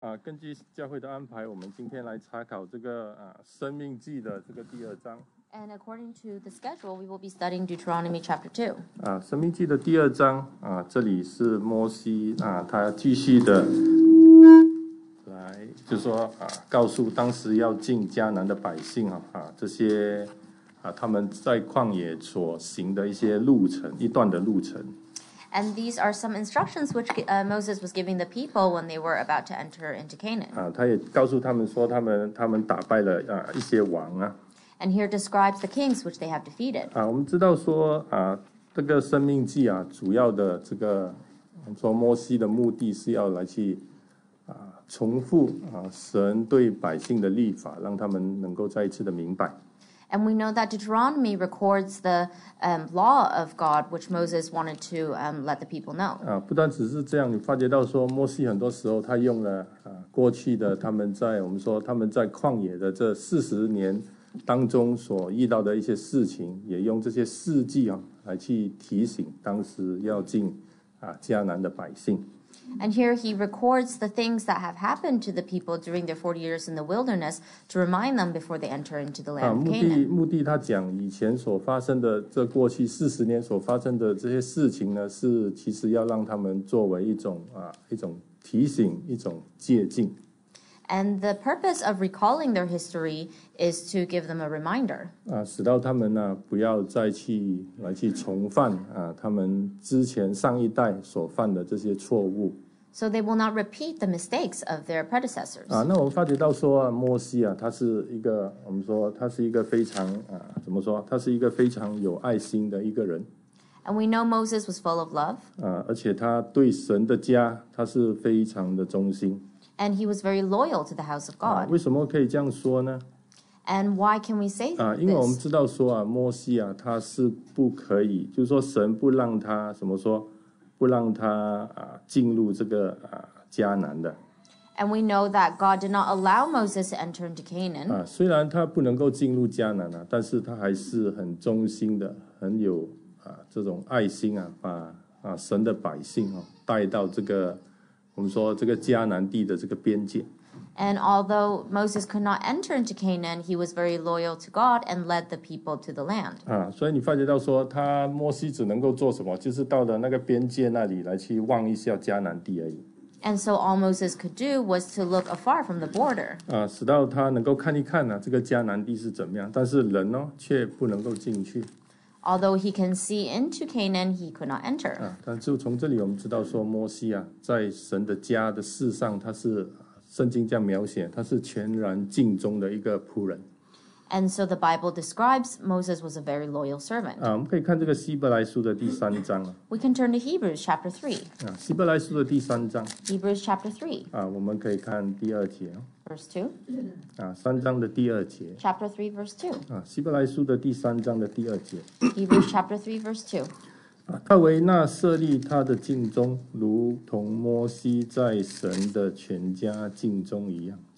根据教会的安排，我们今天来查考这个生命记的这个第2章。 And according to the schedule, we will be studying Deuteronomy chapter 2. 生命记的第2章这里是摩西他继续的来，就说告诉当时要进迦南的百姓这些他们在旷野所行的一些路程，一段的路程。 And these are some instructions which Moses was giving the people when they were about to enter into Canaan. 他也告诉他们说，他们打败了一些王 And here describes the kings which they have defeated. 我们知道说这个生命记主要的这个我们说摩西的目的是要来去重复神对百姓的律法，让他们能够再一次的明白。 And we know that Deuteronomy records the law of God, which Moses wanted to let the people know. 不单只是这样，你发觉到说，摩西很多时候他用了过去的他们在旷野的这40年当中所遇到的一些事情，也用这些事迹来去提醒当时要进迦南的百姓。 And here he records the things that have happened to the people during their 40 years in the wilderness to remind them before they enter into the land of Canaan. 目的他讲以前所发生的这过去40年所发生的这些事情呢，是其实要让他们作为一种提醒，一种借鉴。 And the purpose of recalling their history is to give them a reminder. 使到他们不要再去重犯他们之前上一代所犯的这些错误。 So they will not repeat the mistakes of their predecessors. 那我们发觉到说摩西他是一个我们说他是一个非常怎么说？他是一个非常有爱心的一个人。 And we know Moses was full of love. 而且他对神的家他是非常的忠心。 And he was very loyal to the house of God. 为什么可以这样说呢？ And why can we say this? 因为我们知道说摩西他是不可以，就是说神不让他怎么说，不让他进入这个迦南的。 And we know that God did not allow Moses to enter into Canaan. 虽然他不能够进入迦南但是他还是很忠心的，很有这种爱心把神的百姓带到这个我们说这个迦南地的这个边界。 And although Moses could not enter into Canaan, he was very loyal to God and led the people to the land. 所以你发觉到说摩西只能够做什么，就是到了那个边界那里来去望一下迦南地而已。 And so all Moses could do was to look afar from the border. 使到他能够看一看这个迦南地是怎么样，但是人却不能够进去。 Although he can see into Canaan, he could not enter. 但就从这里我们知道说摩西在神的家的事上，他是圣经这样描写，他是全然尽忠的一个仆人。 And so the Bible describes Moses was a very loyal servant. 我们可以看这个希伯来书的第3章。 We can turn to Hebrews chapter 3. 希伯来书的第3章。 Hebrews chapter 3. 我们可以看第2节。 Verse 2. 3章的第2节。 Chapter 3 verse 2. 希伯来书的第3章的第2节。 Hebrews chapter 3 verse 2. 他为那设立他的尽忠，如同摩西在神的全家尽忠一样。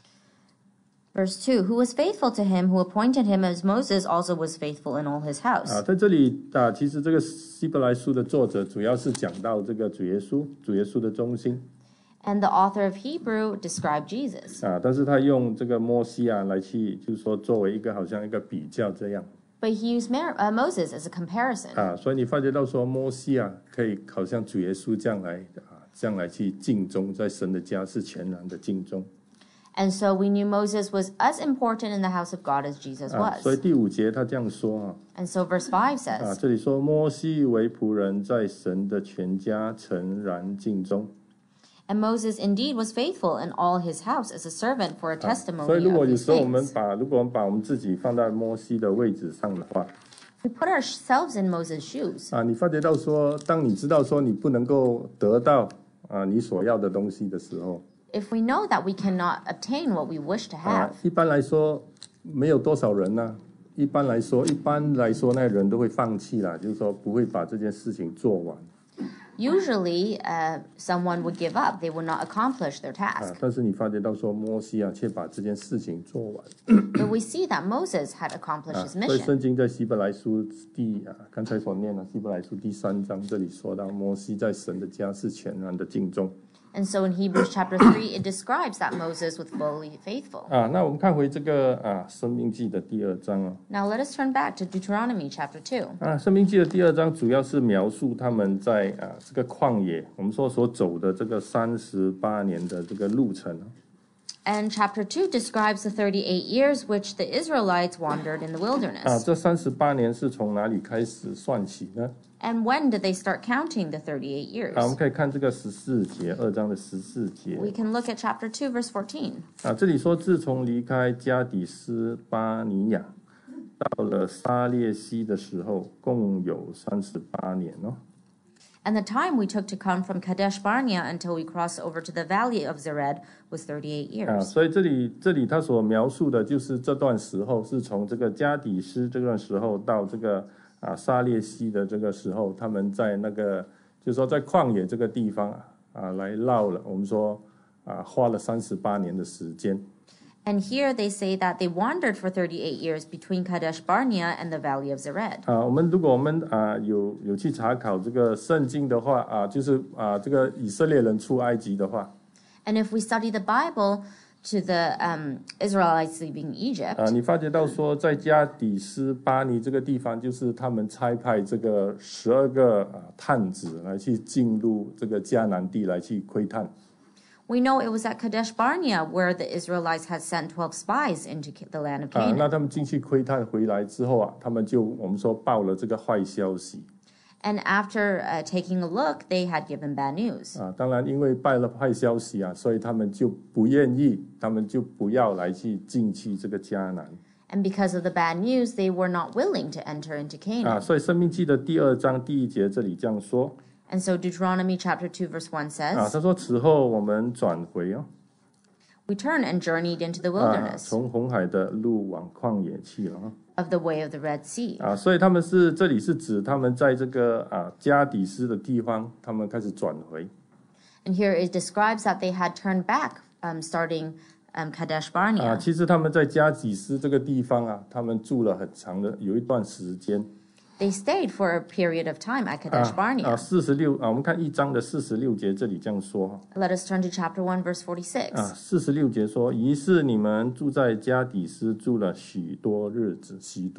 Verse 2, who was faithful to him, who appointed him as Moses also was faithful in all his house. 在这里其实这个希伯来书的作者主要是讲到这个主耶稣的忠心。 And the author of Hebrew described Jesus. 但是他用这个摩西来去就是说作为一个好像一个比较这样。 But he used Moses as a comparison. 所以你发觉到说摩西可以好像主耶稣这样来去尽忠，在神的家是全然的尽忠。 And so we knew Moses was as important in the house of God as Jesus was. 所以第5节他这样说 And so verse 5 says, 这里说摩西为仆人，在神的全家诚然尽忠。 And Moses indeed was faithful in all his house as a servant for a testimony 所以如果 of 有 these 时候我们 things. 如果我们把我们自己放在摩西的位置上的话， We put ourselves in Moses' shoes. 你发觉到说，当你知道说你不能够得到你所要的东西的时候， If we know that we cannot obtain what we wish to have, 一般来说没有多少人一般来说那人都会放弃啦，就是说不会把这件事情做完。 usually someone would give up. They would not accomplish their task. 但是你发觉到说摩西却把这件事情做完。 But we see that Moses had accomplished his 所以圣 mission. 经在希伯来书刚才所念的希伯来书第3章这里说到，摩西在神的家是全然的尽忠。 And so in Hebrews chapter 3, it describes that Moses was fully faithful. 那我们看回这个申命记的第2章哦。 Now let us turn back to Deuteronomy chapter 2. 申命记的第2章主要是描述他们在这个旷野，我们说所走的这个38年的这个路程。 And chapter 2 describes the 38 years which the Israelites wandered in the wilderness. 这38年是从哪里开始算起呢？ And when did they start counting the 38 years? 我们可以看这个14节，2章的14节。 We can look at chapter 2, verse 14. 这里说，自从离开加底斯巴尼亚，到了撒列西的时候，共有38年哦。 And the time we took to come from Kadesh Barnea until we crossed over to the valley of Zered was 38 years. 所以这里他所描述的就是这段时候，是从这个加底斯这段时候到这个撒列西的这个时候，他们在那个就是说在旷野这个地方来绕了，我们说花了38年的时间。 And here they say that they wandered for 38 years between Kadesh Barnea and the valley of Zered. 如果我们有去查考这个圣经的话就是这个以色列人出埃及的话 And if we study the Bible to the Israelites leaving Egypt, 你发觉到说在加底斯巴尼这个地方，就是他们差派这个12个探子来去进入这个迦南地来去窥探。 we know it was at Kadesh Barnea where the Israelites had sent 12 spies into the land of Canaan. 那他们进去窥探回来之后他们就我们说报了这个坏消息。 And after taking a look, they had given bad news. 当然因为报了坏消息所以他们就不愿意，他们就不要来去进去这个迦南。 And because of the bad news, they were not willing to enter into Canaan. 所以申命记的第2章第1节这里这样说。 And so Deuteronomy chapter 2 verse 1 says, 他说此后我们转回 we turned and journeyed into the wilderness 从红海的路往旷野去了 of the way of the Red Sea. 所以他们这里是指他们在这个加底斯的地方，他们开始转回。 And here it describes that they had turned back, starting Kadesh Barnea. 其实他们在加底斯这个地方他们住了很长的有一段时间。 They stayed for a period of time at Kadesh Barnea. 46我们看1章的46节，这里这样说。 Let us turn to chapter 1, verse 46. 46节说，于是你们住在加底斯住了许多日子。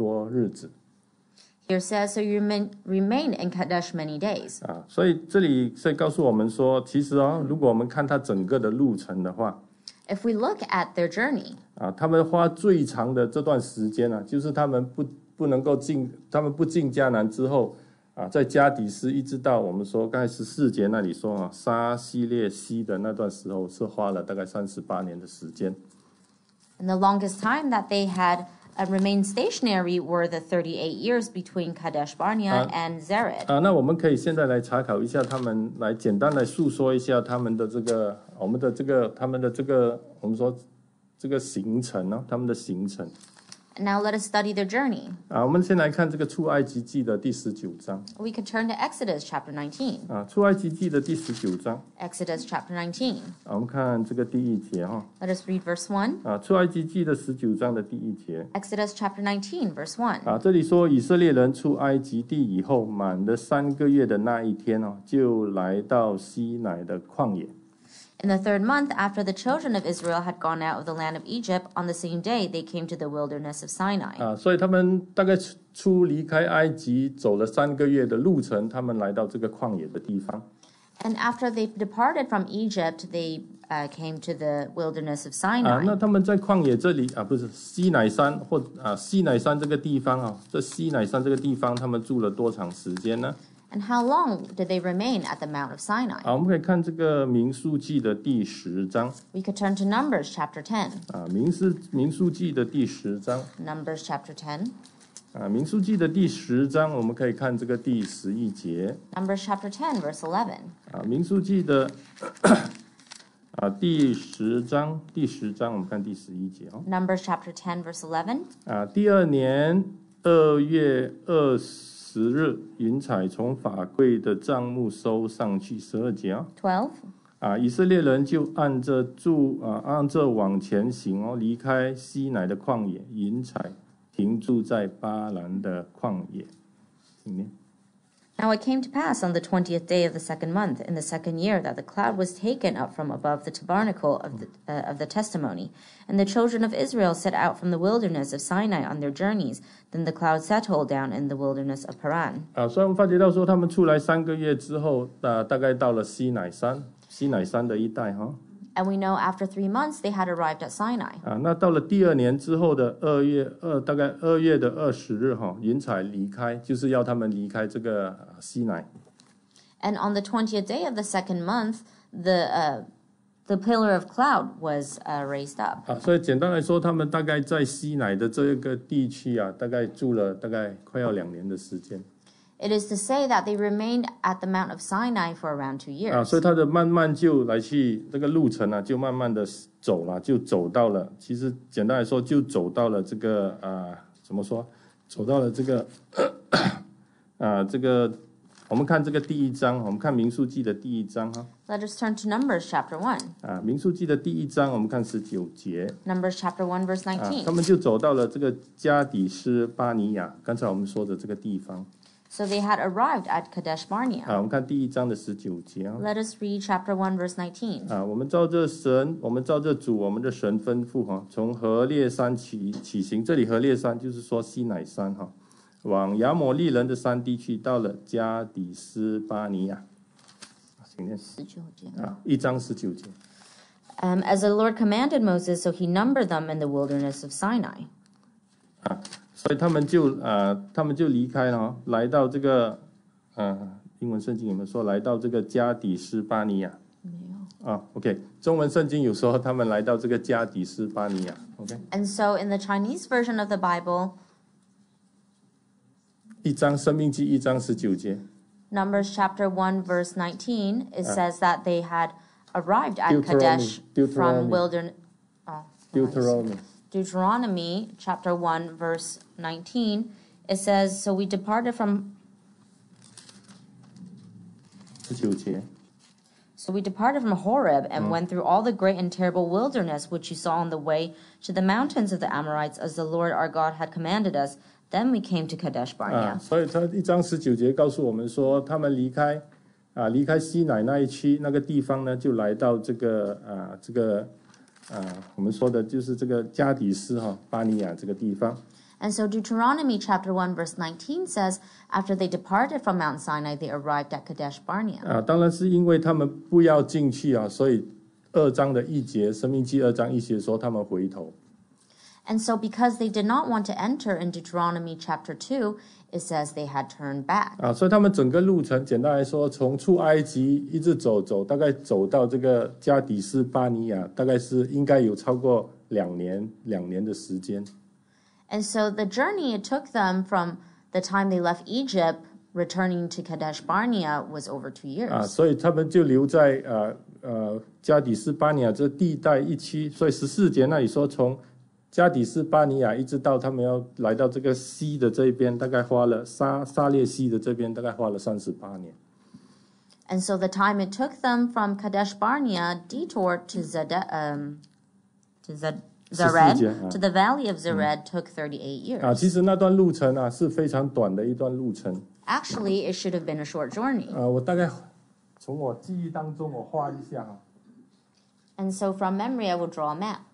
Here says, so you remained in Kadesh many days. 所以这里告诉我们说，其实如果我们看它整个的路程的话， If we look at their journey, 他们花最长的这段时间就是他们不能够他们不进迦南之后在加底斯一直到我们说刚才14节那里说撒西列西的那段时候，是花了大概38年的时间。 and the longest time that they had remained stationary were the 38 years between Kadesh Barnea and Zered. 那我们可以现在来查考一下，他们来简单来述说一下他们的这个我们说这个行程他们的行程。 And now let us study their journey. 我们先来看这个出埃及记的第19章。 We could turn to Exodus chapter 19. 出埃及记的第19章。 Exodus chapter 19. 我们看这个第1节 Let us read verse 1. 出埃及记的19章的第1节。 Exodus chapter 19, verse 1. 这里说以色列人出埃及地以后，满了3个月的那一天就来到西乃的旷野。 In the 3rd month, after the children of Israel had gone out of the land of Egypt, on the same day they came to the wilderness of Sinai. 所以他们大概离开埃及走了3个月的路程，他们来到这个旷野的地方。 And after they departed from Egypt, they came to the wilderness of Sinai. 那他们在旷野这里不是西乃山西乃山这个地方这西乃山这个地方他们住了多长时间呢？ And how long did they remain at the Mount of Sinai? 我们可以看这个民数记的第10章。 We could turn to Numbers chapter 10. 民数记的第10章。 Numbers chapter 10. 民数记的第10章，我们可以看这个第11节。 Numbers chapter 10, verse 11. 民数记的第10章，我们看第11节 Numbers chapter 10, verse 11. 第2年2月20日，云彩从法柜的帐幕收上去。12节 12. 以色列人就按着往前行离开西乃的旷野，云彩停住在巴兰的旷野。 Now it came to pass on the 20th day of the second month, in the second year, that the cloud was taken up from above the tabernacle of the testimony. And the children of Israel set out from the wilderness of Sinai on their journeys. Then the cloud settled down in the wilderness of Paran. 所以我们发觉到说，他们出来3个月之后，大概到了西乃山的一带哈。 And we know after 3 months they had arrived at Sinai. 那到了第2年之后的大概2月的20日哈，云彩离开，就是要他们离开这个西乃。 And on the 20th day of the second month, the pillar of cloud was raised up. 所以简单来说，他们大概在西乃的这个地区大概住了大概快要2年的时间。 It is to say that they remained at the Mount of Sinai for around 2 years. 所以他的慢慢就来去这个路程就慢慢的走了，就走到了。其实简单来说，就走到了这个怎么说？走到了这个这个，我们看这个第1章，我们看民数记的第1章哈。 Let us turn to Numbers chapter 1. 民数记的第1章，我们看19节。 Numbers chapter 1 verse 19. 他们就走到了这个加底斯巴尼亚，刚才我们说的这个地方。 So they had arrived at Kadesh Barnea. 我们看第1章的19节。 Let us read chapter 1 verse 19. 我们照着主我们的神吩咐从何烈山起行。这里何烈山就是说西乃山往亚摩利人的山地去，到了加底斯巴尼亚。请念 19节。 1章19节。 As the Lord commanded Moses, so he numbered them in the wilderness of Sinai. 所以他们就离开了，来到这个英文圣经有没有说来到这个加底斯巴尼亚？ 没有。 OK， 中文圣经有说他们来到这个加底斯巴尼亚。OK。 And so in the Chinese version of the Bible, 申命记1章19节。 Numbers chapter 1 verse 19, it says that they had arrived at Kadesh from wilderness. Deuteronomy chapter 1 verse 19, it says, so we departed from 19节。 So we departed from Horeb and went through all the great and terrible wilderness which you saw on the way to the mountains of the Amorites, as the Lord our God had commanded us. Then we came to Kadesh Barnea. 所以他1章19节告诉我们说，他们离开西乃那一区那个地方呢，就来到这个我们说的就是这个加底斯巴尼亚这个地方。 And so Deuteronomy chapter 1 verse 19 says, after they departed from Mount Sinai, they arrived at Kadesh Barnea. 当然是因为他们不要进去所以2章的1节，申命记2章1节说他们回头。 And so because they did not want to enter in Deuteronomy chapter 2, it says they had turned back. 所以他们整个路程简单来说，从出埃及一直走，大概走到这个加底斯巴尼亚，大概是应该有超过2年的时间。 And so the journey it took them from the time they left Egypt returning to Kadesh Barnea was over 2 years. 所以他们就留在加底斯巴尼亚这地带一区。所以14节那里说，从加底斯巴尼亚一直到他们要来到这个西的这边，大概花了沙列西的这边大概花了38年。 And so the time it took them from Kadesh Barnea detour to Zered to the valley of Zered took 38 years. 其实那段路程是非常短的一段路程。 Actually, it should have been a short journey. 我大概从我记忆当中我画一下 And so from memory, I will draw a map.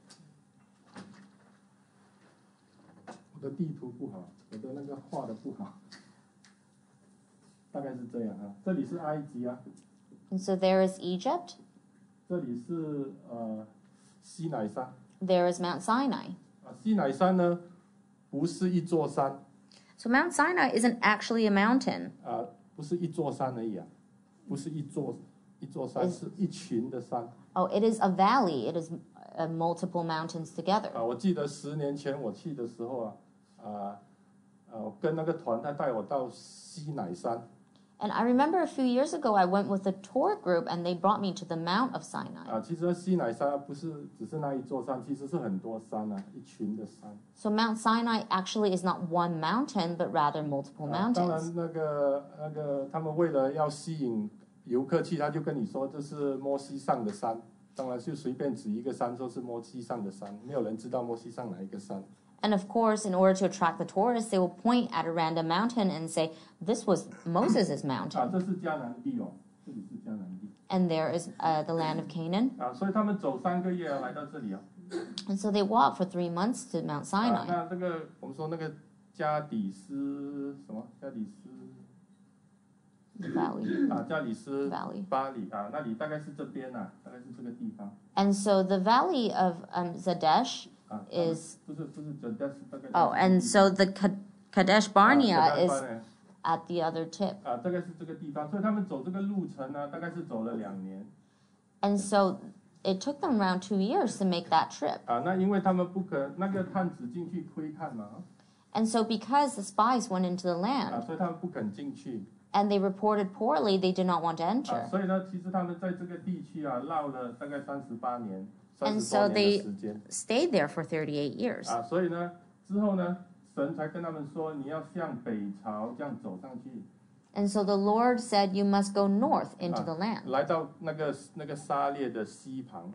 我的地图不好，我的那个画的不好，大概是这样这里是埃及 And so there is Egypt. 这里是西乃山。 There is Mount Sinai. 西乃山呢，不是一座山。 So Mount Sinai isn't actually a mountain. 不是一座山而已不是一座山，是一群的山。 Oh, it is a valley. It is multiple mountains together. 我记得10年前我去的时候跟那个团他带我到西乃山。 And I remember a few years ago, I went with a tour group, and they brought me to the Mount of Sinai. 其实西乃山不是只是那一座山，其实是很多山一群的山。 So Mount Sinai actually is not one mountain, but rather multiple 当 mountains. 然，那个他们为了要吸引游客去，他就跟你说这是摩西上的山。当然就随便指一个山，说是摩西上的山，没有人知道摩西上哪一个山。 And of course, in order to attract the tourists, they will point at a random mountain and say, "This was Moses' 啊， mountain." 这是迦南地哦，这里是迦南地 And there is the land of Canaan. 啊，所以他们走3个月来到这里哦。 And so they walked for 3 months to Mount 啊， Sinai. 那这个我们说那个加底斯什么？加底斯 The valley. 啊，加里斯 Valley. 巴里啊，那里大概是这边呐、大概是这个地方 And so the valley of Zadesh 啊。 is 不是这大概 oh, and so the Kadesh 啊 Barnea is 巴呢 at the other tip. 啊，大概是这个地方，所以他们走这个路程呢，大概是走了2年 And so it took them around 2 years to make that trip. 啊。那因为他们不可那个探子进去窥看嘛 And so because the spies went into the 啊， land 所以他们不肯进去 and they reported poorly, they did not want to 啊。 enter. 所以呢，其实他们在这个地区啊绕了大概38年 And ，30 so 多年 they 的时间 stayed there for 38 years. 啊。所以呢，之后呢，神才跟他们说，你要向北朝这样走上去。 And so the Lord said, "You must go north into the land 来到那个沙列的西旁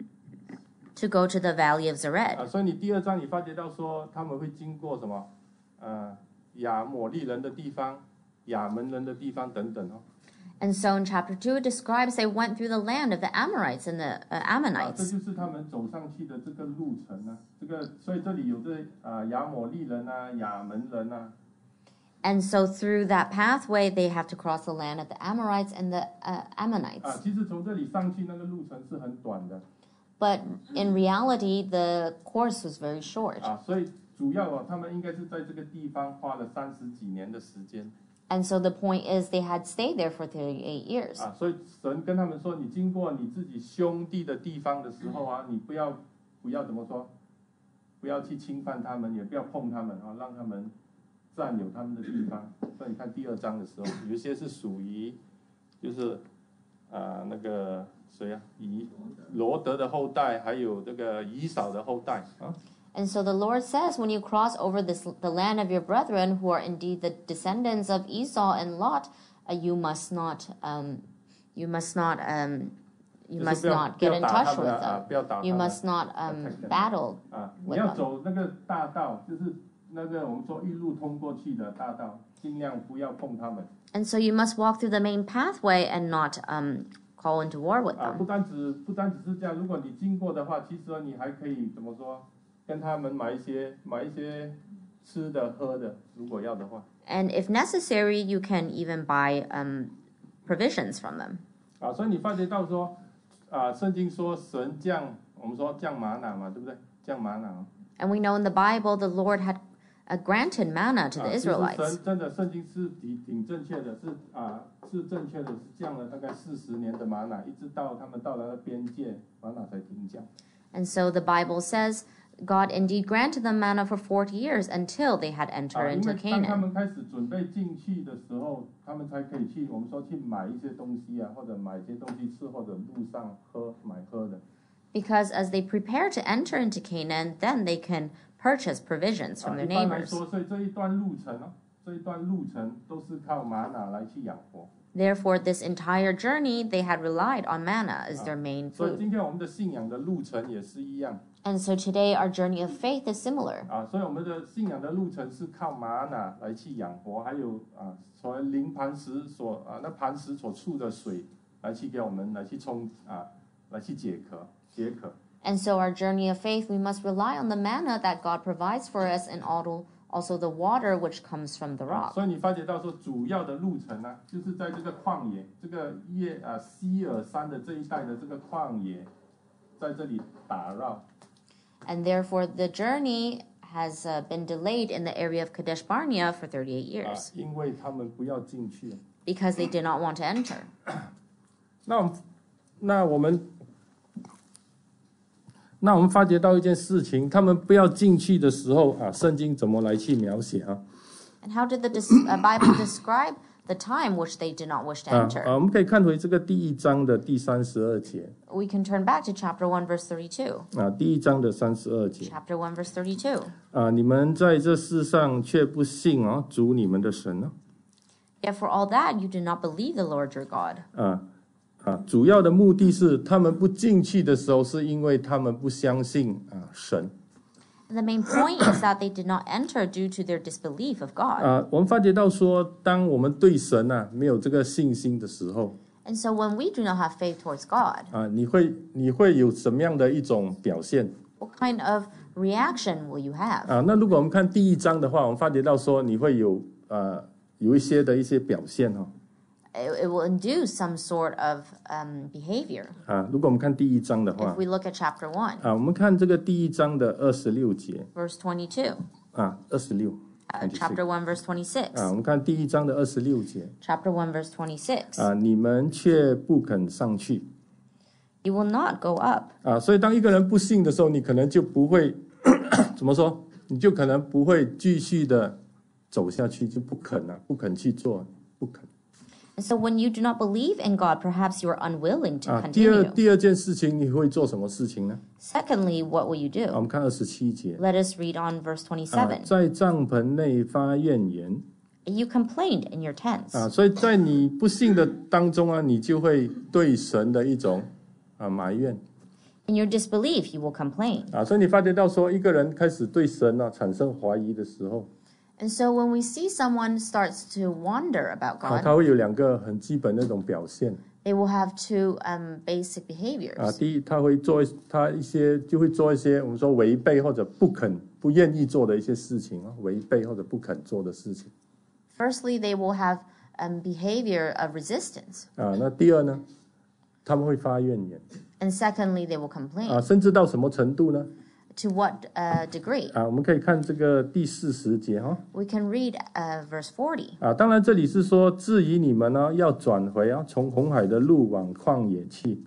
to go to the valley of 啊， Zered." 所以你第2章你发觉到说他们会经过什么？亚摩利人的地方、亚门人的地方等等哦。 And so in chapter 2, it describes they went through the land of the Amorites and the 啊，这 Ammonites. 就是他们走上去的这个路程啊。所以这里有亚摩利人啊、亚门人啊 And so through that pathway, they have to cross the land of the Amorites and the 啊。 Ammonites. 其实从这里上去那个路程是很短的 But in reality, the course was very short. 啊，所以主要他们应该是在这个地方花了30几年的时间 And so the point is they had stayed there for 38 years. 啊。所以神跟他们说，你经过你自己兄弟的地方的时候啊，你不要怎么说，不要去侵犯他们，也不要碰他们啊，让他们占有他们的地方。所以你看第2章的时候，有一些是属于就是那个谁啊，罗德的后代，还有这个以扫的后代啊。 And so the Lord says, when you cross over the land of your brethren, who are indeed the descendants of Esau and Lot, you must not get in touch with them. You must not battle 啊，你 with 要 them. 走那个大道，就是那个我们说一路通过去的大道，尽量不要碰他们。 And so you must walk through the main pathway and not call into war with 啊， them. 不单只是这样，如果你经过的话，其实你还可以怎么说，跟他们买一些吃的喝的，如果要的话。 And if necessary, you can even buy provisions from them. 啊，所以你发觉到说，圣经说神降，我们说降玛瑙嘛，对不对？降玛瑙。 And we know in the Bible the Lord had granted manna to the 其实 Israelites. 神真的圣经是挺正确的，是正确的，是降了大概40年的玛瑙，一直到他们到了边界，玛瑙才停降。 And so the Bible says God indeed granted them manna for 40 years until they had entered 因 into 为当他 Canaan. 们开始准备进去的时候，他们才可以去，我们说去买一些东西啊，或者买一些东西吃，或者路上买喝的。 Because as they prepare to enter into Canaan, then they can purchase provisions from their 一般来 neighbors. 说，所以这一段路程都是靠玛瑙来去养活。 Therefore, this entire journey, they had relied on manna as their main 所以 food. 今天我们的信仰的路程也是一样 And so today, our journey of faith is similar. 所以我们的信仰的路程是靠玛瑙来去养活，还有所谓灵磐石那磐石所出的水来去给我们来去来去解渴。 And so, our journey of faith, we must rely on the manna that God provides for us and also the water which comes from the rock. 所以你发觉到说，主要的路程呢，就是在这个旷野，这个希尔山的这一带的这个旷野，在这里打绕。 And therefore, the journey has been delayed in the area of Kadesh Barnea for 38 years 因为他们不要进去。 because they did not want to enter. 那我们发觉到一件事情，他们不要进去的时候圣经怎么来去描写啊？ And how did the Bible describe the time which they did not wish to enter? 我们可以看回这个第1章的第32节 We can turn back to chapter 1, verse 32. 第1章的32节 Chapter 1, verse 32. 你们在这世上却不信主你们的神呢？ Yet for all that, you do not believe the Lord your God. 主要的目的是他们不进去的时候，是因为他们不相信神。 The main point is that they did not enter due to their disbelief of God. 我们发觉到说，当我们对神没有这个信心的时候， And so when we do not have faith towards God, 你会有什么样的一种表现？ what kind of reaction will you have? 那如果我们看第1章的话，我们发觉到说，你会有一些表现 It will induce some sort of behavior. 如果我们看第1章的 If 话， we look at chapter 1, 我们看这个第1章的26节 verse 22. 26。 Chapter 1, verse 26. 我们看第1章的26节 Chapter 1, verse 26. 你们却不肯上去 You will not go up. 所以当一个人不信的时候，你可能就不会怎么说？你就可能不会继续的走下去，就不肯去做，不肯。 And so when you do not believe in God, perhaps you are unwilling to continue. 第二件事情，你会做什么事情呢？ Secondly, what will you 我 do? 们看27节 Let us read on verse 27. 在帐篷内发怨言 You complained in your tents. 所以在你不信的当中你就会对神的一种埋怨 In your disbelief, you will complain. 所以你发觉到说，一个人开始对神产生怀疑的时候 And so when we see someone starts to wonder about 他 God, 会有2个很基本的那种表现 they will have two basic behaviors. 第一，他会做一些我们说违背或者不愿意做的一些事情违背或者不肯做的事情 Firstly, they will have behavior of resistance. 那第二呢，他们会发怨言 And secondly, they will complain. 甚至到什么程度呢？ To what degree? 我们可以看这个第40节 We can read verse 40. 当然这里是说，至于你们要转回从红海的路往旷野去。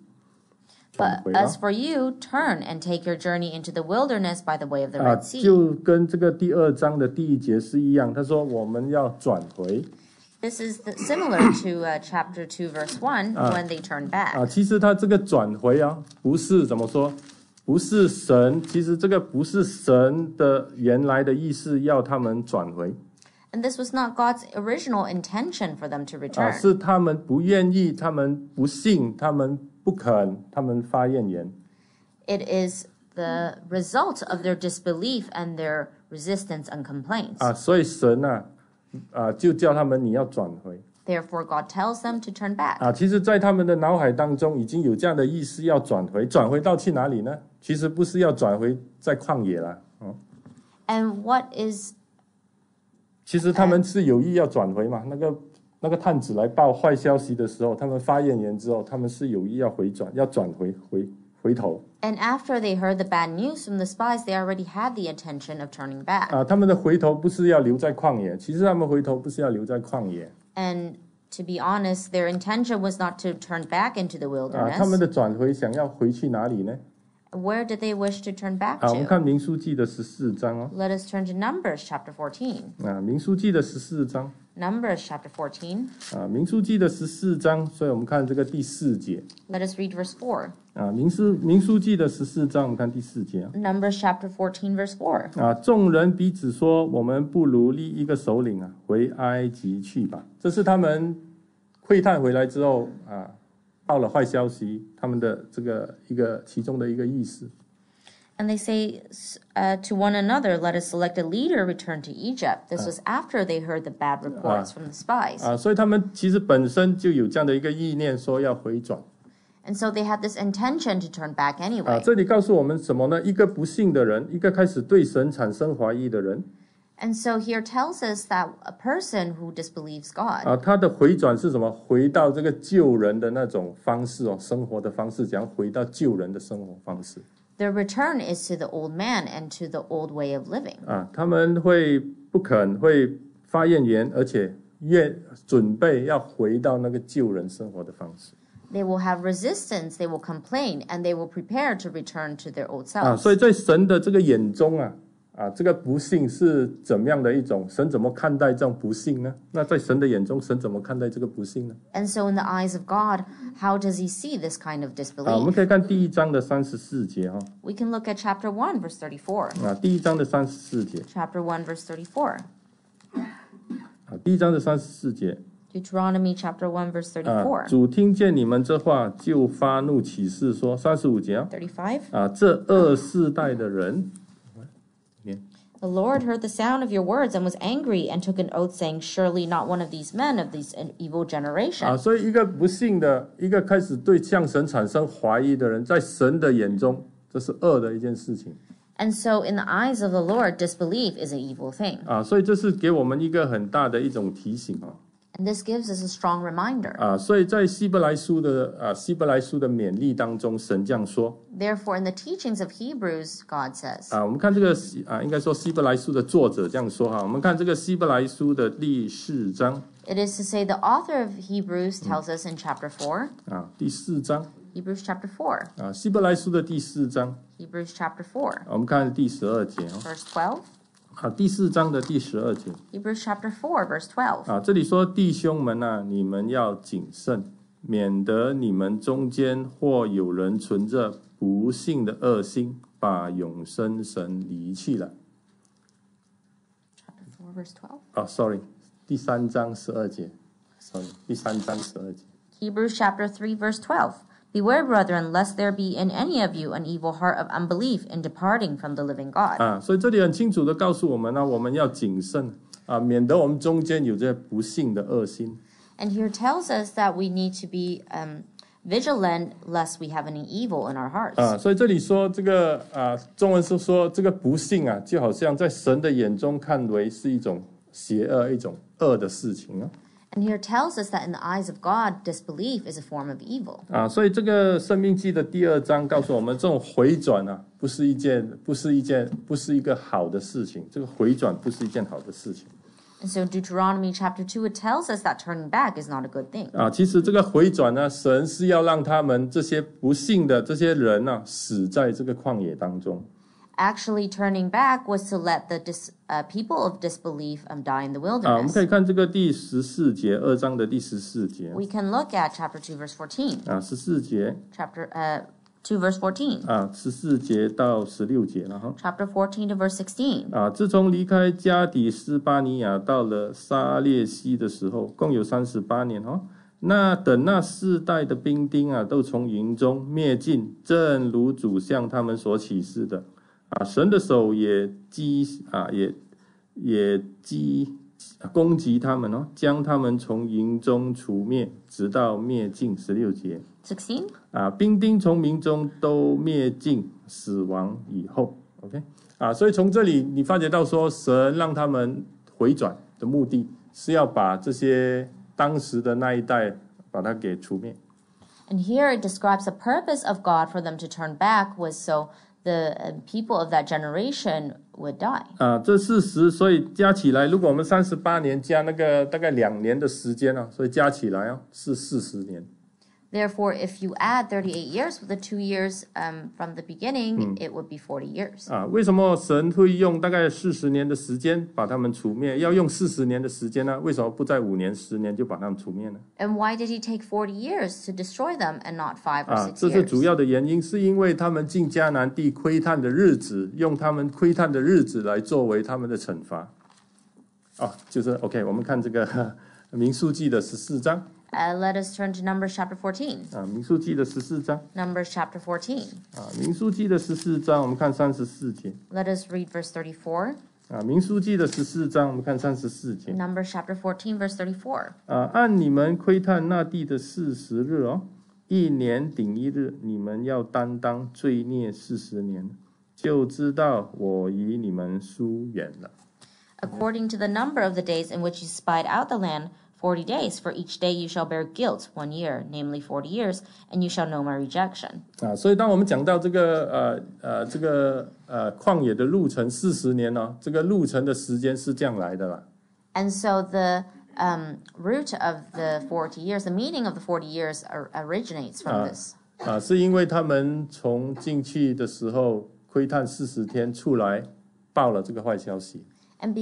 But as for you, turn and take your journey into the wilderness by the way of the Red Sea. 就跟这个第2章的第1节是一样，他说我们要转回。 This is similar to chapter 2, verse 1, when they turn back. 其实他这个转回不是怎么说，不是神，其实这个不是神的原来的意思，要他们转回。 And this was not God's original intention for them to return. 是他们不愿意，他们不信，他们不肯，他们发怨言。 It is the result of their disbelief and their resistance and complaints. 所以神就叫他们你要转回。 Therefore, God tells them to turn back. 其实在他们的脑海当中已经有这样的意思，要转回。转回到去哪里呢？其实不是要转回在旷野了。 And what is 其实他们是有意要转回嘛。那个探子来报坏消息的时候，他们发怨言之后，他们是有意要转回头。 And after they heard the bad news from the spies, they already had the intention of turning back. 他们的回头不是要留在旷野，其实他们回头不是要留在旷野。 And to be honest, their intention was not to turn back into the 他们 wilderness. 的转回想要回去哪里呢？ Where did they wish to turn back 我们 to? 看民数记的14章 Let us turn to Numbers chapter 14. 民数记的14章 Numbers chapter 14. 民数记的14章，所以我们看这个第4节 Let us read verse 4. 民数记的14章，我们看第4节 Numbers chapter 14, verse 4. 众人彼此说，我们不如立一个首领回埃及去吧。这是他们窥探回来之后报了坏消息，他们的这个其中的一个意思。 And they say to one another, let us select a leader, return to Egypt. This was after they heard the bad reports from the spies. 所以他们其实本身就有这样的一个意念，说要回转。 And so they had this intention to turn back anyway. 这里告诉我们什么呢？一个不信的人，一个开始对神产生怀疑的人， And so here tells us that a person who disbelieves God, 他的回转是什么？回到这个救人的那种方式生活的方式，怎样回到救人的生活方式？ their return is to the old man and to the old way of living. 他们不肯会发怨言，而且准备要回到那个救人生活的方式。 They will have resistance, they will complain, and they will prepare to return to their old selves. 所以在神的这个眼中这个不幸是怎么样的一种？神怎么看待这种不幸呢？那在神的眼中，神怎么看待这个不幸呢？ And so in the eyes of God, how does he see this kind of 我们 disbelief? 可以看第1章的34节 We can look at chapter 1, verse 34. 第1章的34节 Chapter 1, verse 34. 第1章的34节 Deuteronomy chapter 1, verse 34. 主听见你们这话，就发怒起誓说，35节 35. 这2世代的人， The Lord heard the sound of your words and was angry and took an oath, saying, Surely not one of these men of this evil generation. 所以一个不幸的，一个开始对向神产生怀疑的人，在神的眼中，这是恶的一件事情。 And so in the eyes of the Lord, disbelief is an evil thing. 所以这是给我们一个很大的一种提醒。 And this gives us a strong reminder. 所以在希伯来书的勉励当中，神这样说。 Therefore, in the teachings of Hebrews, God says. 我们看这个应该说希伯来书的作者这样说哈。我们看这个希伯来书的第4章。 It is to say the author of Hebrews tells us in chapter 4. 第4章。 Hebrews chapter 4. 希伯来书的第4章。 Hebrews chapter 4. 我们看第12节。 Verse 12. 第4章的第12节。 Hebrews chapter 4, verse 12. 这里说弟兄们你们要谨慎，免得你们中间或有人存着不幸的恶心，把永生神离弃了。 Chapter 4, verse 12. Sorry， 第3章12节。Sorry， 第3章12节。 Hebrews chapter 3, verse 12. Beware, brethren, lest there be in any of you an evil heart of unbelief in departing from the living God. 所以这里很清楚的告诉我们我们要谨慎免得我们中间有这不幸的恶心。 And here tells us that we need to be vigilant lest we have any evil in our hearts. 所以这里说这个中文是说这个不幸就好像在神的眼中看为是一种邪恶、一种恶的事情。 And here tells us that in the eyes of God, disbelief is a form of evil. 所以这个申命记的第2章告诉我们，这种回转不是一个好的事情。这个回转不是一件好的事情。 And so Deuteronomy chapter 2, it tells us that turning back is not a good thing. 其实这个回转神是要让他们这些不幸的这些人死在这个旷野当中。 Actually, turning back was to let the people of disbelief die in the 我们 wilderness. 可以看这个第14节，2章的第14节。 We can look at chapter 2, verse 14. 14节。 Chapter 2, verse 14. 14节到16节了哈。 Chapter 14 to verse 16. 自从离开加底斯巴尼亚到了撒列西的时候，共有38年哈。那等那4代的兵丁都从营中灭尽，正如主向他们所启示的。神的手也攻击他们将他们从营中除灭，直到灭尽。16节。 16. 兵丁从民中都灭尽，死亡以后。OK。所以从这里你发觉到说，神让他们回转的目的是要把这些当时的那一代把它给除灭。 And here it describes the purpose of God for them to turn back was so the people of that generation would die. 这40，所以加起来，如果我们38年加那个大概2年的时间所以加起来是40年。 Therefore, if you add 38 years with the 2 years from the beginning, it would be 40 years. 为什么神会用大概40年的时间把他们除灭？要用40年的时间呢？为什么不在5年、10年就把他们除灭呢？ And why did he take 40 years to destroy them and not 5 or 6 这是 years? 主要的原因，是因为他们进迦南地窥探的日子，用他们窥探的日子来作为他们的惩罚。就是 OK， 我们看这个民数记的14章。 Let us turn to Numbers chapter 14. 民数记的14章。 Numbers chapter 14. 民数记的14章，我们看34节。 Let us read verse 34. 民数记的14章，我们看34节。 Numbers chapter 14, verse 34. 按你们窥探那地的40日1年顶1日，你们要担当罪孽40年，就知道我与你们疏远了。 According to the number of the days in which you spied out the land, 40 days, for each day you shall bear guilt 1 year, namely 40 years, and you shall know my rejection. 所以当我们讲到这个旷野的路程40年这个路程的时间是这样来的啦。 And so the root of the 40 years, the meaning of the 40 years originates from this. 是因为他们从进去的时候窥探40天，出来报了这个坏消息。 And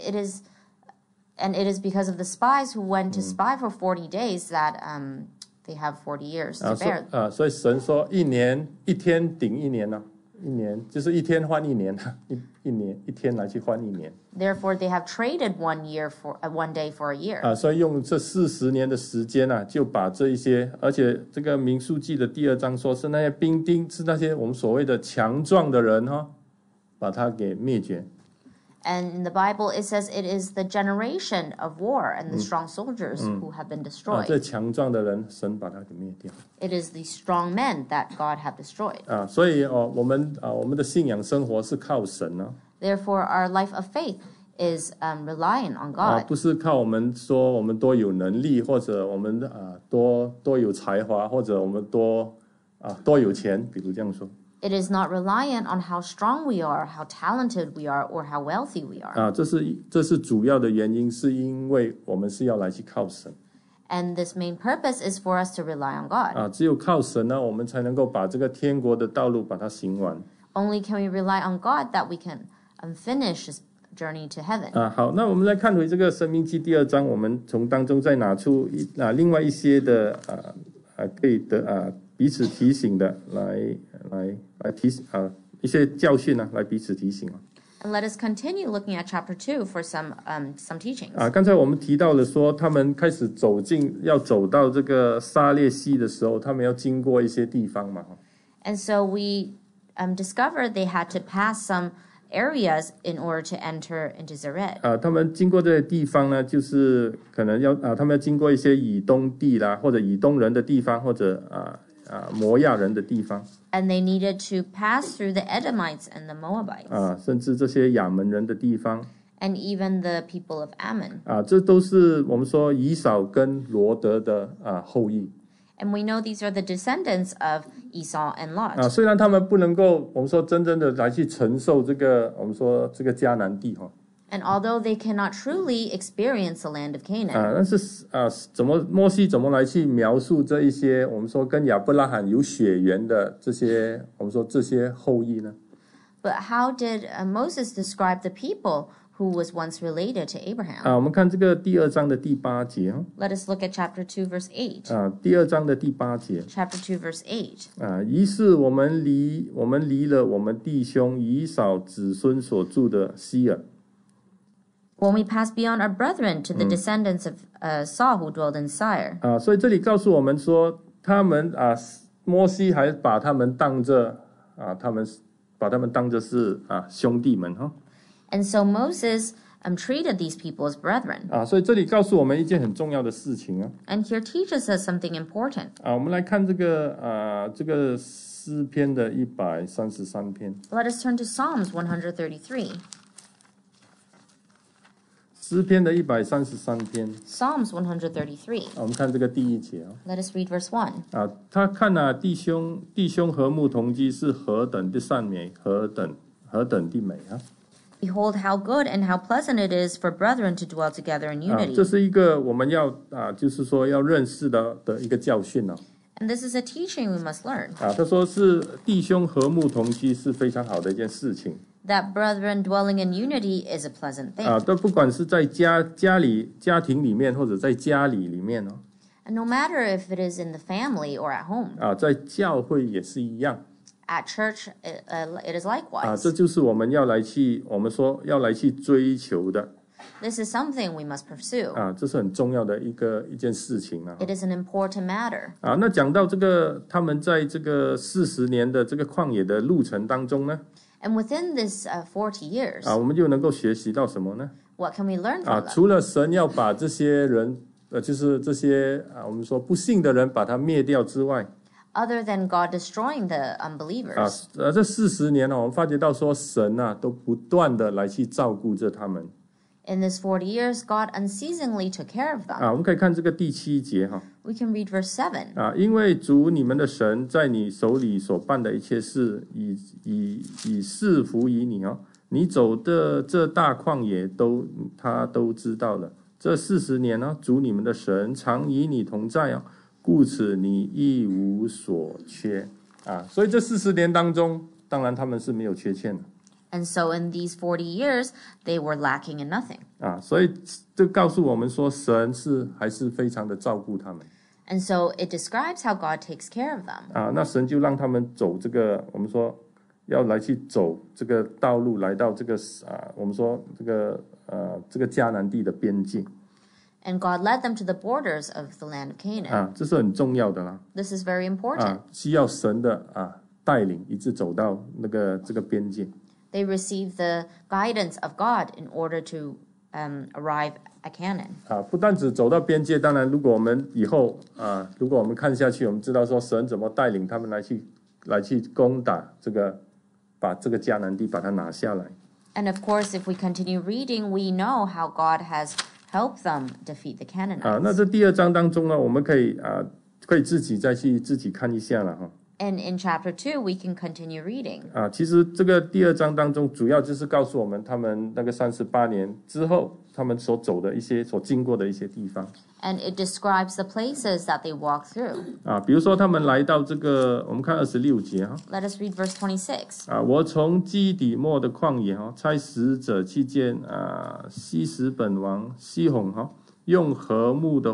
it is because of the spies who went to spy for 40 days that they have 40 years to bear. 所以神说1年1天顶1年1年就是1天换1年1天来去换1年。 Therefore, they have traded 1 year for 1 day for a year. 所以用这40年的时间就把这一些，而且这个民数记的第2章说是那些兵丁，是那些我们所谓的强壮的人把他给灭绝。 And in the Bible, it says it is the generation of war and the strong soldiers who have been 这 destroyed. 强壮的人，神把他给灭掉。 It is the strong men that God have destroyed. 所以我们的信仰生活是靠神呢。 Therefore, our life of faith is relying on 不 God. 是靠我们说我们多有能力，或者我们多有才华，或者我们多有钱，比如这样说。 It is not reliant on how strong we are, how talented we are, or how wealthy we are. 这是主要的原因，是因为我们是要来去靠神。 And this main purpose is for us to rely on God. 只有靠神呢，我们才能够把这个天国的道路把它行完。 Only can we rely on God that we can finish this journey to heaven. 好，那我们来看回这个申命记第2章，我们从当中再拿出另外一些的可以的彼此提醒的来提醒一些教训呢，来彼此提醒。 And let us continue looking at chapter 2 for some teachings. 刚才我们提到了说，他们开始要走到这个撒列西的时候，他们要经过一些地方嘛。 And so we discovered they had to pass some areas in order to enter into Zered. 他们经过这些地方呢，就是可能他们要经过一些以东地啦，或者以东人的地方，或者摩亚人的地方。 And they needed to pass through the Edomites and the Moabites. 甚至这些亚门人的地方。 And even the people of Ammon. 这都是我们说以扫跟罗德的后裔。 And we know these are the descendants of Esau and Lot. 虽然他们不能够我们说真正的来去承受这个我们说这个迦南地。 And although they cannot truly experience the land of Canaan, 但是摩西怎么来去描述这一些我们说跟亚伯拉罕有血缘的这些我们说这些后裔呢？ but how did Moses describe the people who was once related to Abraham? 我们看这个第2章的第8节。 Let us look at chapter 2, verse 8. 第2章的第8节。 Chapter 2, verse 8. 于是我们离了我们弟兄以扫子孙所住的西尔。 When we pass beyond our brethren to the descendants of Saul who dwelled in Seir. 所以这里告诉我们说，他们摩西还把他们当着是兄弟们哈。 And so Moses treated these people as brethren. 所以这里告诉我们一件很重要的事情啊。 And here teaches us something important. 我们来看这个诗篇的133篇。 Let us turn to Psalms 133. 诗篇的133篇。 Psalms 133. 我们看这个第1节。 Let us read verse 1. 他看弟兄和睦同居是何等的善美，何等的美啊！ Behold how good and how pleasant it is for brethren to dwell together in unity. 这是一个我们要就是说要认识的一个教训呢。 And this is a teaching we must learn. 他说是弟兄和睦同居是非常好的一件事情。 That brethren dwelling in unity is a pleasant thing. 都不管是在家庭里面，或者在家里面哦。 And no matter if it is in the family or at home. 在教会也是一样。 At church, it is likewise. 这就是我们说要来去追求的。 This is something we must pursue. 这是很重要的一件事情啊。 It is an important matter. 那讲到这个，他们在这个40年的这个旷野的路程当中呢， And within this 40 years, 我们就能够学习到什么呢？ what can we learn from them? 除了神要把这些人，就是这些我们说不信的人把他灭掉之外， Other than God destroying the unbelievers. 这40年我们发觉到说神都不断的来去照顾着他们。 In this 40 years, God unceasingly took care of them. 我们可以看这个第7节哈。 We can read verse 7. 因为主你们的神在你手里所办的一切事，以赐福于你哦。你走的这大旷野他都知道了。这40年呢，主你们的神常与你同在哦，故此你一无所缺。所以这40年当中，当然他们是没有缺欠的。 And so in these 40 years, they were lacking in nothing. 所以这告诉我们说，神还是非常的照顾他们。 And so it describes how God takes care of them. 那神就让他们走这个，我们说要来去走这个道路，来到这个我们说这个迦南地的边境。 And God led them to the borders of the land of Canaan. 这是很重要的啦。 This is very important. 需要神的带领，一直走到这个边境。 They received the guidance of God in order to arrive at Canaan. 不但只走到边界，当然，如果我们以后如果我们看下去，我们知道说神怎么带领他们来去攻打这个，把这个迦南地把它拿下来。 And of course, if we continue reading, we know how God has helped them defeat the Canaanites. 那这第2章当中呢，我们可以自己再去自己看一下了哈。 And in chapter 2, we can continue reading. 其实这个第2章当中，主要就是告诉我们他们那个38年之后，他们所走的所经过的一些地方。 And it describes the places that they walked through. 比如说他们来到这个，我们看26节哈。 Let us read verse 26. 我从基底末的旷野差使者去见西什本王西宏用和睦的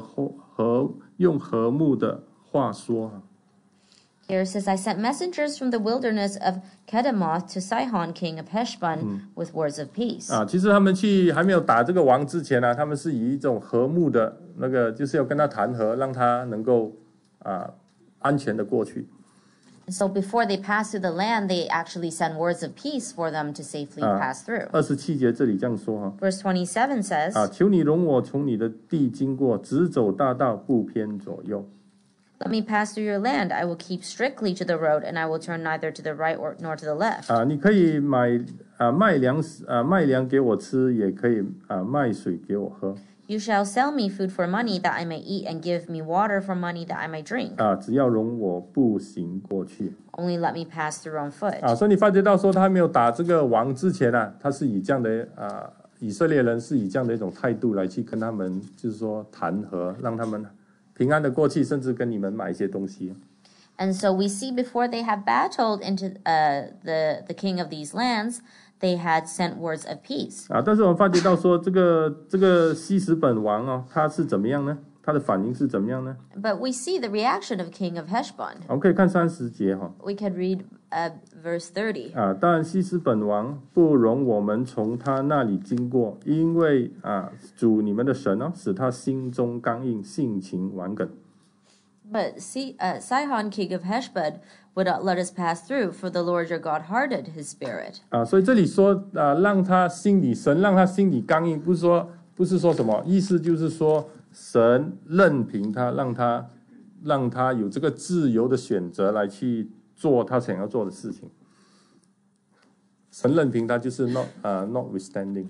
话说。 Here it says, I sent messengers from the wilderness of Kedemoth to Sihon, king of Heshbon, with words of peace. 其实他们还没有打这个王之前他们是以一种和睦的那个，就是要跟他谈和，让他能够安全的过去。 So before they pass through the land, they actually send words of peace for them to safely pass through. 27节这里这样说 Verse 27 says, 求你容我从你的地经过，直走大道，不偏左右。 Let me pass through your land. I will keep strictly to the road, and I will turn neither to the right nor to the left. 你可以买麦粮给我吃，也可以卖水给我喝。 You shall sell me food for money that I may eat, and give me water for money that I may drink. 只要容我步行过去。 Only let me pass through on foot. 所以你发觉到说，他还没有打这个王之前他是以这样的以色列人是以这样的一种态度来去跟他们，就是说谈和，让他们平安的过去，甚至跟你们买一些东西。 And so we see before they have battled into the king of these lands, they had sent words of peace. 但是我们发觉到说，这个西什本王他是怎么样呢？他的反应是怎么样呢？ But we see the reaction of king of Heshbon. 我们可以看30节 We could read verse 30. 但西什本王不容我们从他那里经过，因为主你们的神使他心中刚硬，性情顽梗。 But Sihon, king of Heshbon, would not let us pass through, for the Lord your God hardened his spirit. 所以这里说让他心里神让他心里刚硬，不是说什么意思，就是说神任凭他，让他有这个自由的选择来去做他想要做的事情。神任凭他就是 notwithstanding，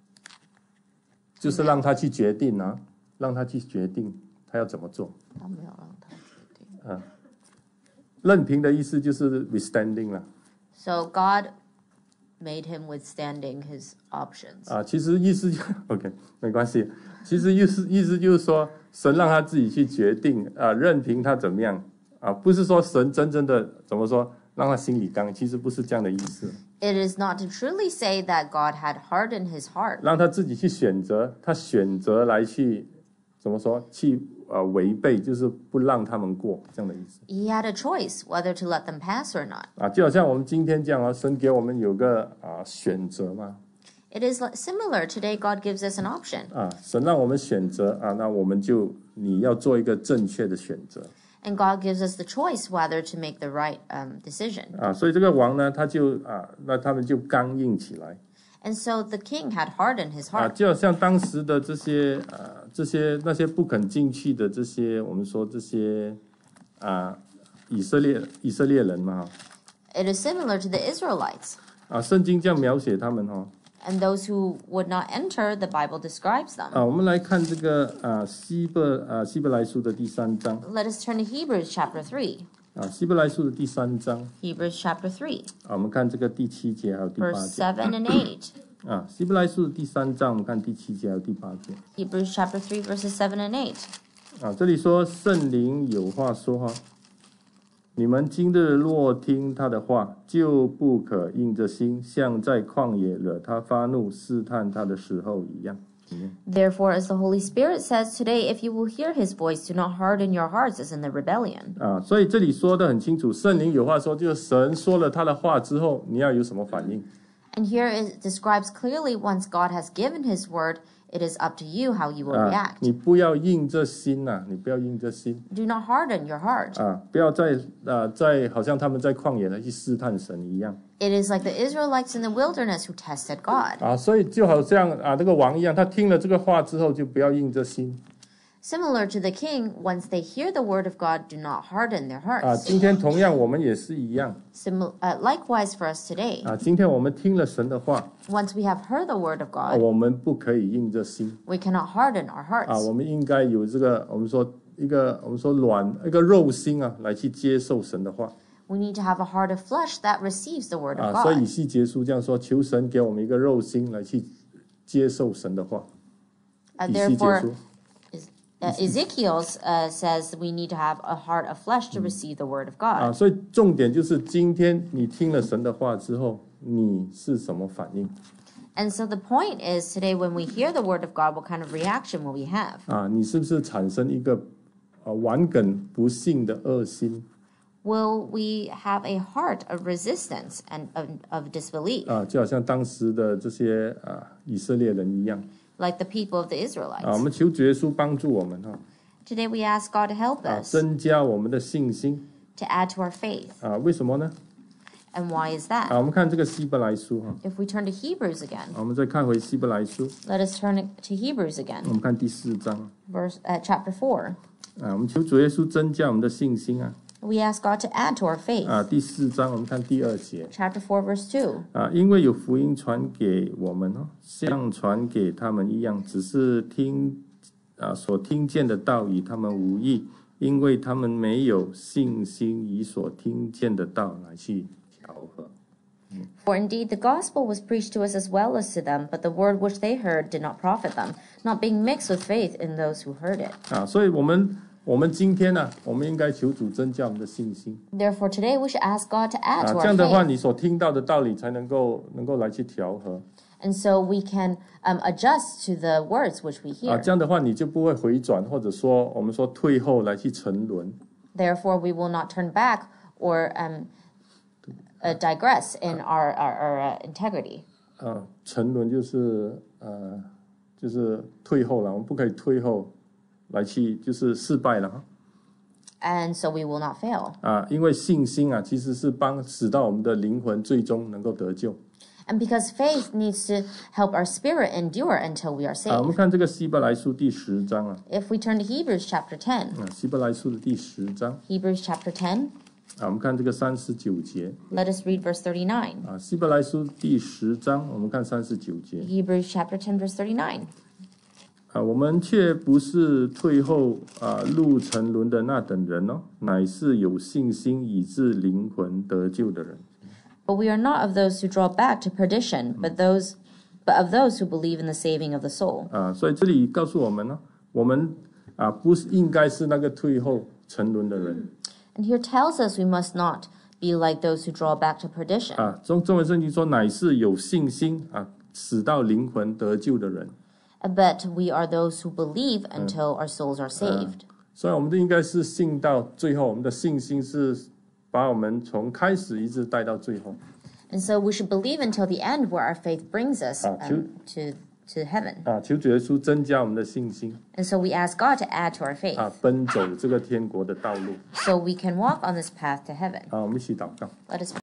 就是让他去决定让他去决定他要怎么做。任凭的意思就是 withstanding 了。 So God made him withstanding his options. 其实意思OK 没关系。其实意思就是说，神让他自己去决定任凭他怎么样不是说神真正的怎么说让他心里刚，其实不是这样的意思。 It is not to truly say that God had hardened his heart. 让他自己去选择，他选择来去怎么说去违背，就是不让他们过这样的意思。 He had a choice whether to let them pass or not. 就好像我们今天这样神给我们有个选择嘛。 It is similar. Today, God gives us an option. 神让我们选择那我们你要做一个正确的选择。 And God gives us the choice whether to make the right decision. 所以这个王呢，那他们就刚硬起来。 And so the king had hardened his heart. 就好像当时的那些不肯进去的这些，我们说这些以色列人嘛。 It is similar to the Israelites. 圣经这样描写他们 And those who would not enter, the Bible describes them. 我们来看这个希伯来书的第3章。 Let us turn to Hebrews chapter 3. 希伯来书的第3章。 Hebrews chapter 3. 我们看这个第7节还有第8节。 Verse 7 and 8. 希伯来书的第3章，我们看第7节还有第8节。 Hebrews chapter 3 verses 7 and 8. 这里说圣灵有话说你们今日若听他的话，就不可硬着心，像在旷野惹他发怒、试探他的时候一样。 Therefore, as the Holy Spirit says today, if you will hear his voice, do not harden your hearts as in the rebellion. 所以这里说得很清楚，圣灵有话说，就是神说了他的话之后，你要有什么反应 And here it describes clearly once God has given his word, it is up to you how you will 啊， react. 你不要硬着心呐、你不要硬着心 Do not harden your heart. 啊，不要在好像他们在旷野呢去试探神一样 It is like the Israelites in the wilderness who tested God. 啊，所以就好像啊这个王一样，他听了这个话之后就不要硬着心 Similar to the king, once they hear the word of God, do not harden their 啊。 hearts. 今天同样我们也是一样 Likewise for us today, 啊，今天我们听了神的话 once we have heard the word of 啊， God, 我们不可以硬着心 we cannot harden our 啊， hearts. 我们应该有这个我们说一个肉心啊，来去接受神的话 We need to have a heart of flesh that receives the word of 啊。所以以 God. 西结书这样说，求神给我们一个肉心来去接受神的话。以西结 Therefore, 书 Ezekiel says we need to have a heart of flesh to receive the word of 啊， God. 所以重点就是今天你听了神的话之后，你是什么反应 And so the point is today when we hear the word of God, what kind of reaction will we have? 啊？你是不是产生一个顽梗不信的恶心 Will we have a heart of resistance and of disbelief, 啊？就好像当时的这些以色列人一样 like the people of the 啊，我 Israelites? 们求主耶稣帮助我们哈 Today we ask God to help 啊， us, 增加我们的信心 to add to our faith. 啊？为什么呢？ And why is 啊， that? 我们看这个希伯来书哈， If we turn to Hebrews again, 我们再看回希伯来书， let us turn to Hebrews 我 again, 们看第4章 chapter 4. 啊，我们求主耶稣增加我们的信心啊 We ask God to add to our faith. 啊，第4章我们看第2节。 Chapter 4, verse 2. 啊，因为有福音传给我们哦，像传给他们一样，只是所听见的道与他们无异，因为他们没有信心以所听见的道来去调和。 For indeed the gospel was preached to us as well as to them, but the word which they heard did not profit them, not being mixed with faith in those who heard it. 啊，所以我们今天呢、我们应该求主增加我们的信心 Therefore today we should ask God to add 啊， to 这 our 样的话， faith. 你所听到的道理才能够来去调和 And so we can adjust to the words which we 啊， hear. 这样的话你就不会回转，或者说我们说退后来去沉沦 Therefore we will not turn back or digress in our integrity. 啊，沉沦就是退后了，我们不可以退后来去就是失败了哈 And so we will not fail. 啊，因为信心啊其实是使到我们的灵魂最终能够得救 And because faith needs to help our spirit endure until we are 啊。我们 saved. 看这个希伯来书第10章啊， If we turn to Hebrews chapter 10, 啊，希伯来书的第10章 Hebrews chapter 10, 啊，我们看这个39节 let us read verse 39. 啊，希伯来书第10章，我们看39节 Hebrews chapter 10, verse 39. 啊，我们却不是退后入沉沦的那等人哦，乃是有信心以致灵魂得救的人。 But we are not of those who draw back to perdition, but of those who believe in the saving of the soul. 啊，所以这里告诉我们呢，我们不是应该是那个退后沉沦的人 And here tells us we must not be like those who draw back to perdition. 啊。中文圣经说，乃是有信心使到灵魂得救的人。 But we are those who believe until our souls are saved. 所以我们都应该是信到最后，我们的信心是把我们从开始一直带到最后 And so we should believe until the end where our faith brings us to heaven. 啊。求主耶稣增加我们的信心 And so we ask God to add to our faith 奔走这个天国的道路 so we can walk on this path to heaven. 啊。我们一起祷告。 Let us